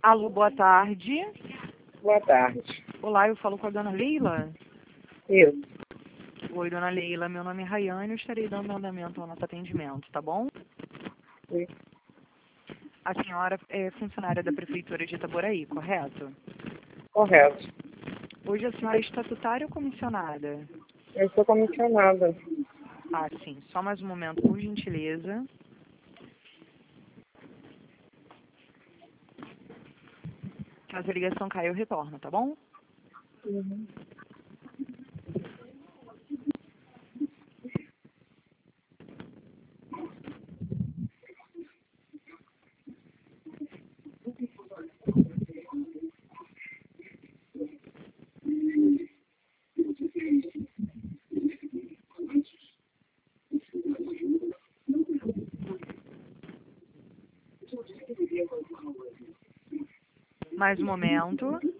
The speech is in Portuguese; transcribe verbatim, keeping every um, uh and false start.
Alô, boa tarde. Boa tarde. Olá, eu falo com a dona Leila. Eu. Oi, dona Leila, meu nome é Rayane, eu estarei dando andamento ao nosso atendimento, tá bom? Sim. A senhora é funcionária da Prefeitura de Itaboraí, correto? Correto. Hoje a senhora é estatutária ou comissionada? Eu sou comissionada. Ah, sim. Só mais um momento, por gentileza. Caso a ligação caia, eu retorno, tá bom? Uhum. Mais um momento.